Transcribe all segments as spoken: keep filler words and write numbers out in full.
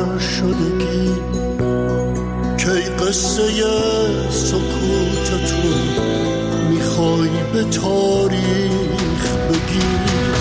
پر شدگی کی قصه سکوت تو میخوای به تاریخ بگی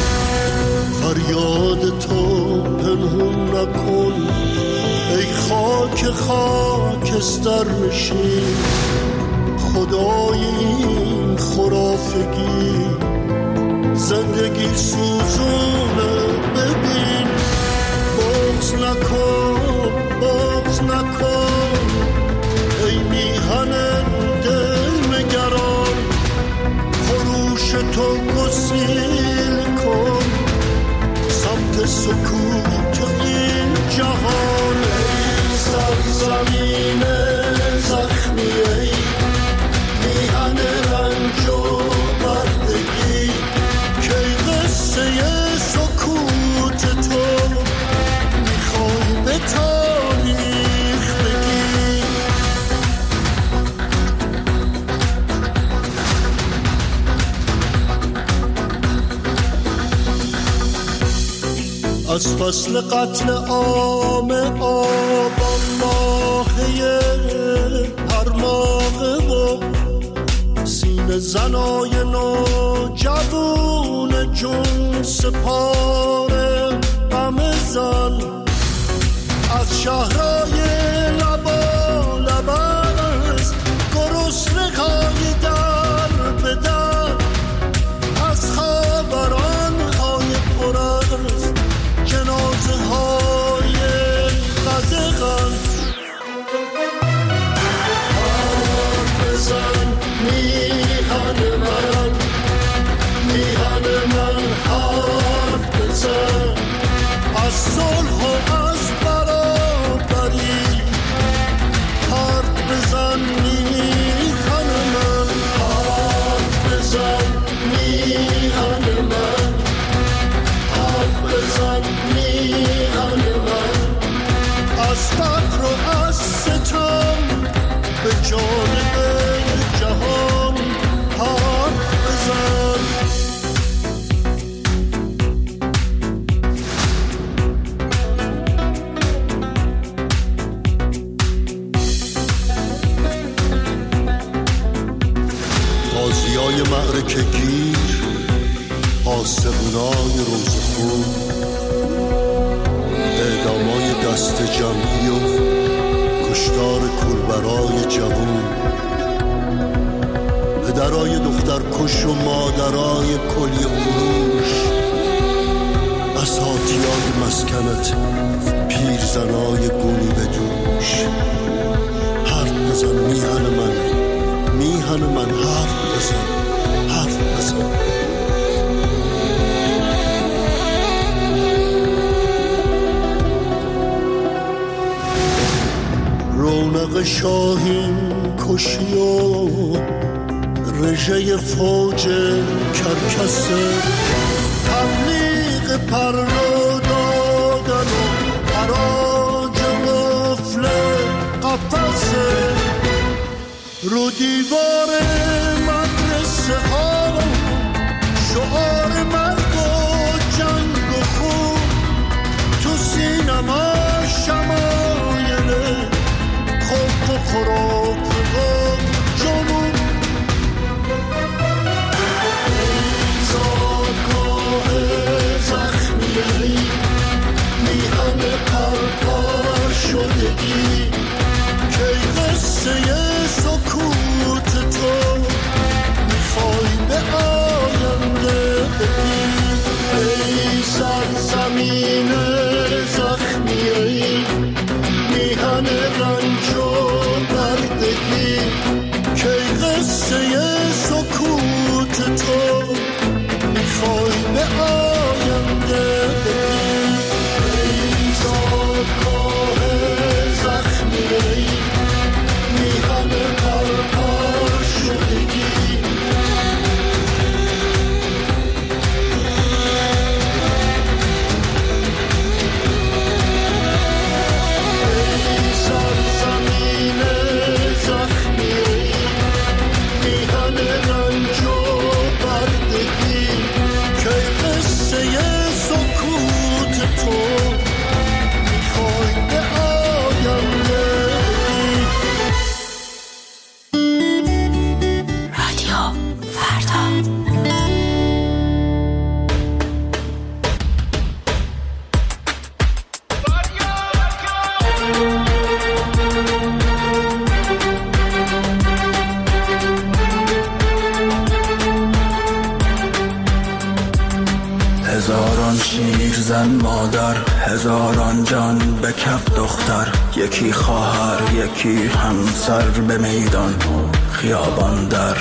فریاد تو پنهون نکن ای خاک خاکستر نشین خدای این خرافگی زندگی سوزونه ببین بغض نکن بغض نکن ای میهن دل نگران خروش تو گسیل کن سمت سکوت این جهان ای سرزمین زخمی ای میهن رنج و بردگی کی قصه سکوت تو میخوای به تاریخ بگی از فصل قتل عام آبان ماهی هر ماهه و سینه زنای نو جوون جون سپاره غم زن از شهرهای لبا لبست گرسنه های در به در از خبران های پر از جنازه های قدغن حرف بزن میهن من میهن من حرف بزن از صلح و از برابری حرف بزن میهن من حرف بزن میهن من حرف بزن میهن من از فقر و از ستم به جانب جهان حرف بزن غازیای معرکه گیر آسمونای روزخون اعدامای دست جمعی و کشتار کوربرای جوون پدرای دختر کش و مادرای کلی فروش اساتیای مسکنت پیرزنای گونی به دوش حرف بزن میهن من میهن من حرف بزن حرف بزن رونق شاهین کشی و رژه فوج کرکسه تبلیغ پر رو دادن و حراج قفل قفصه رو دیوار مدرسه ها شعار مرگ و جنگ و خون تو سینما شمایل خوب و خراب و جنون زادگاه زخمی میهن پرپر شدگی کی قصه سکوت تو میخوای به آینده زن مادر، هزاران جان به کف دختر، یکی خواهر یکی همسر، به میدان خیابان در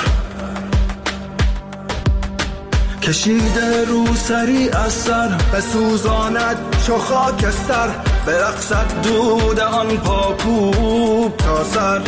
کشیده رو سری از سر، به سوزاند چو خاکستر، به رقصد دود آن پاکوب تا سر.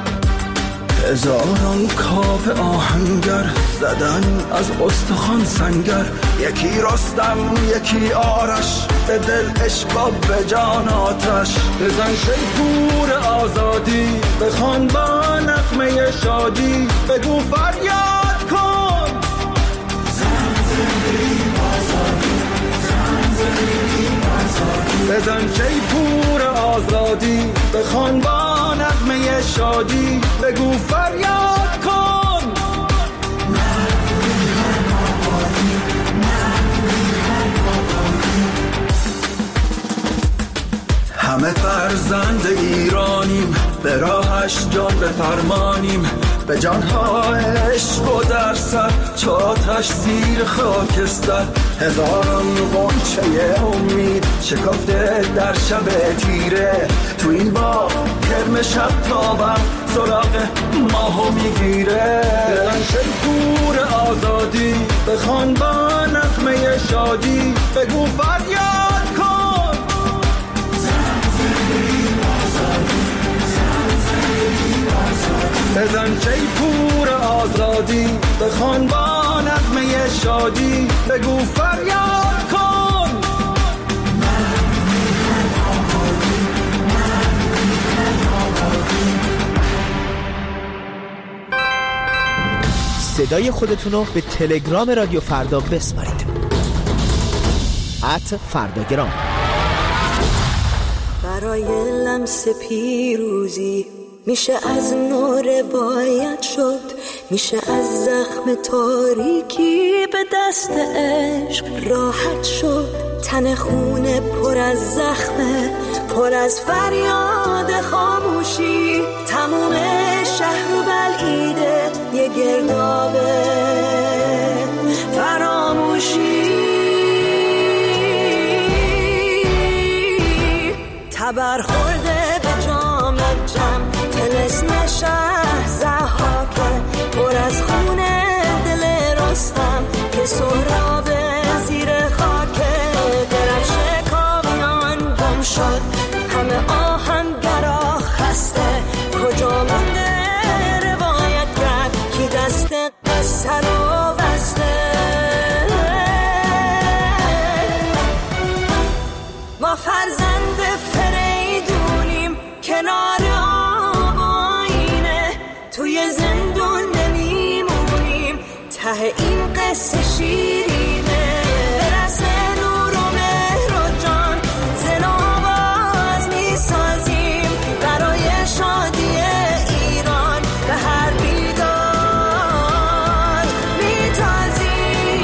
هزاران کاف آهنگر زدن از استخوان سنگر، یکی رستم یکی آرش، به دل عشق و به جان آتش. بزن شیپور آزادی، بخوان با نغمه شادی، بگو فریاد کن زن زندگی آزادی، زن زندگی آزادی. بزن شیپور آزادی، بخوان با نغمه شادی، بگو فریاد کن همه فرزند ایرانیم، به راهش جان بفرمانیم، به جانها عشق و در سر، چو آتش زیر خاکستر. هزاران غنچه امید شکفته در شب تیره، تو این باغ کرم شب تابم سراغ ماهو میگیره. بزن شیپور آزادی، بخوان با نغمه شادی، بگو فریاد کن زن زندگی آزادی، زن زندگی آزادی. بزن شیپور آزادی، بخوان با نغمه شادی، بگو فریاد کن صدای خودتونو به تلگرام رادیو فردا بسپارید. ات فرداگرام. برای لمس پیروزی میشه از نو روایت شد، میشه از زخم تاریکی به دست عشق راحت شد. تن خونه پر از زخمه، پر از فریاد خاموشی، تموم شهر و بلعیده یه گردابه فراموشی. تبر خورده به جام جم، تلسم شهر زحاکه، پر از خونه دل رستم که سهراب زیر خاکه. درفش کامیان گم شد، همه آهنگرا خسته، کجا مونده روایت کرد کی دست قصه رو بسته. ما فرزند فریدونیم کنار آب آینه، توی زندون نمیمونیم، ته این قصه شیرینه. برسه نور و مهر و جان، زن و آواز میسازیم برای شادی ایران، به هر بیدار میتازیم.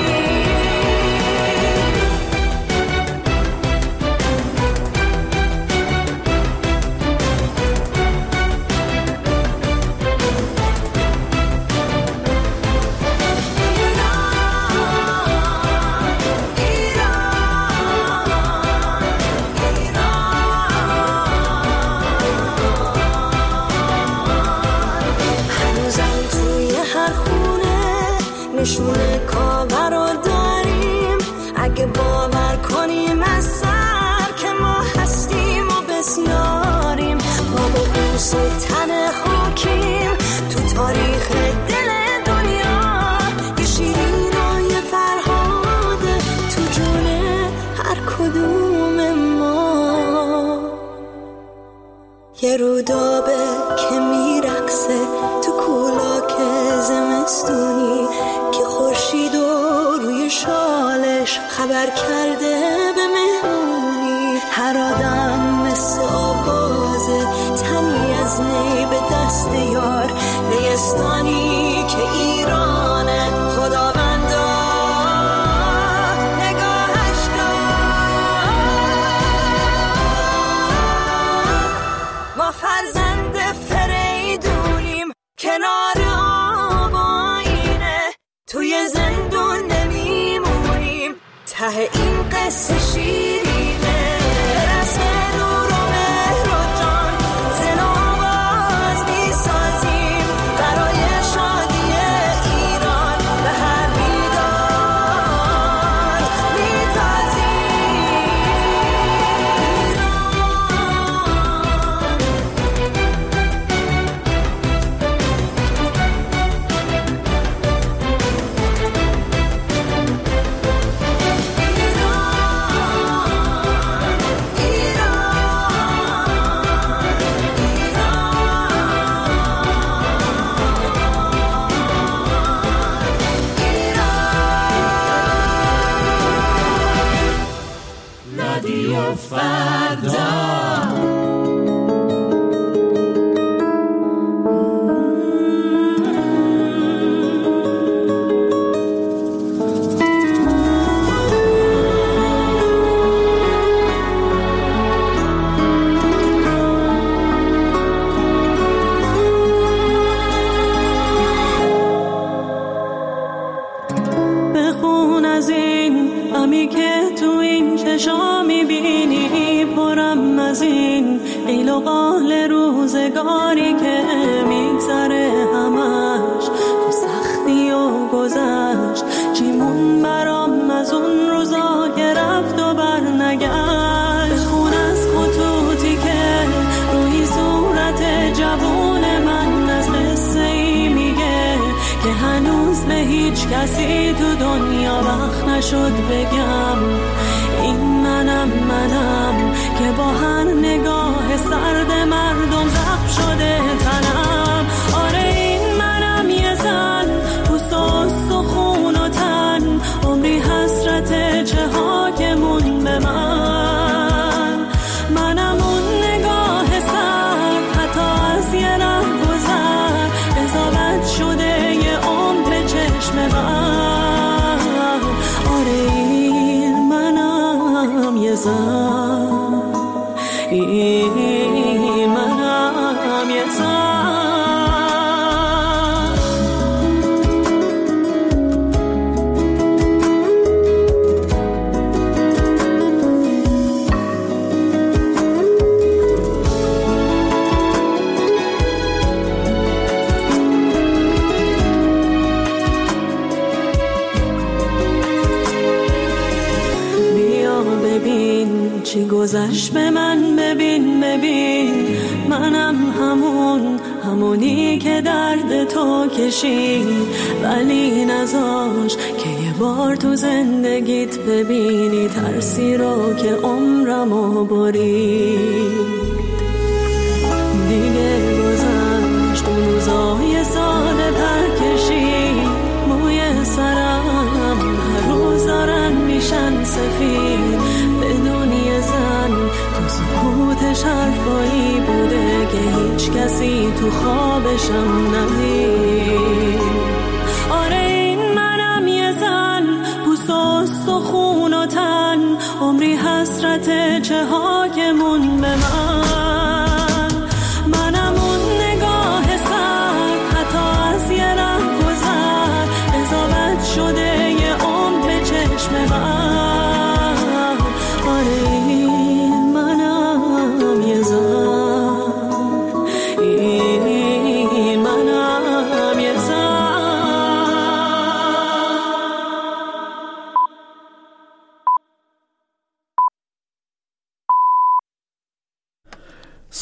نشونه کاور رو داریم، اگه باور کنیم از سر که ما هستیم و بسیاریم. ما با بوس و تن خاکیم تو تاریخ دل دنیا، یه شیرین و یه فرهاده تو جون هر کدوم ما. یه رودابه که میرقصه تو کولاک زمستونی، که خورشید و روی شالش خبر کرده به مهمونی. هر آدم مثل آوازه، تنی از نی به دست یار، نیستانی که ایرانه خداوندا نگاهش دار. ما فرزند فریدونیم کنار آب آینه، توی زندون نمیمونیم، ته این قصه شیرینه رسم نور و مهر و جان زن و آواز می سازیم برای شادی ایران به هر میدان می تازیم. رادیو فردا بخون از این غمی که تو این چشا میبینی، پرم از این قیل و قال روزگاری که میگذره همش تو سختی و گذشت. چیمون برام از اون روزا که رفت و بر نگشت. بخون از خطوطی که روی صورت جوون من از قصه ای میگه که هنوز به هیچ کسی تو دنیا وقت نشد بگم. این منم منم که با هر نگاه سرد مردم زخم شده تنم. آره این منم یه زن پوست و استخون و تن، عمری حسرت چه ها که مون به من. منم اون نگاه سر حتی از یه ره گذر قضاوت شده یه عمر به چشم من. آره این منم یه زن، این منم یه زن. ببین چی گذشت به من، ببین ببین منم همون همونی که درد تو کشید ولی نذاش که یه بار تو زندگیت ببینی ترسی رو که عمرمو برید. دیگه گذشت اون روزای ساده پرکشید، موی سرم هر روز دارن میشن سفید. بدون یه زن تو سکوتش حرفایی بوده که هیچ کسی تو خوابشم ندید. آره این منم یه زن پوست و استخون و تن، عمری حسرت چه ها که مون به من.